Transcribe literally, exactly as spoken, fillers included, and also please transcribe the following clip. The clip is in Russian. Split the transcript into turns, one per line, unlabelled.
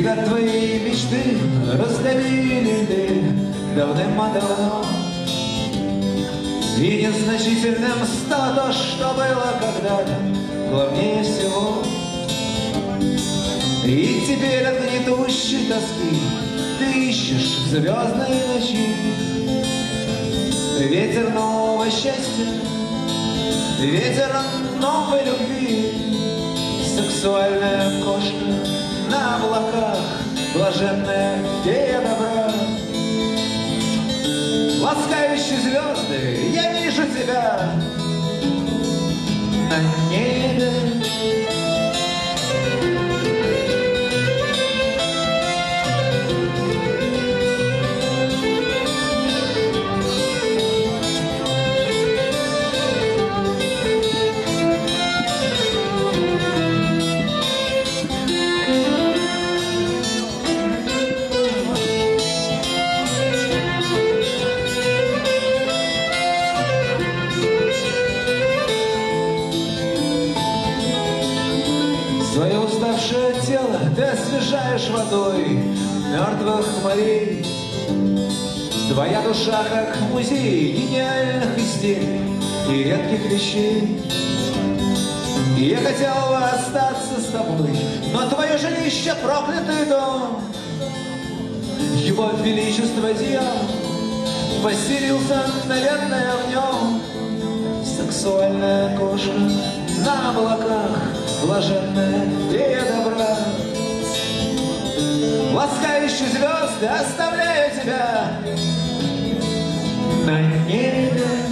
Когда твои мечты раздавили льды давным-давно, и незначительным стало то, что было когда-то главнее всего. И теперь от гнетущей тоски ты ищешь в звездной ночи ветер нового счастья, ветер новой любви. Сексуальная кошка на облаках, блаженная фея добра. Ласкающие звезды, я вижу тебя на небе. Свое уставшее тело ты освежаешь водой мертвых морей. Твоя душа как музей гениальных изделий и редких вещей. И я хотел бы остаться с тобой, но твое жилище проклятый дом. Его величество дьявол поселился, наверное, в нем. Сексуальная кошка на облаках, блаженная фея добра. Ласкающие звезды, оставляю тебя на небе.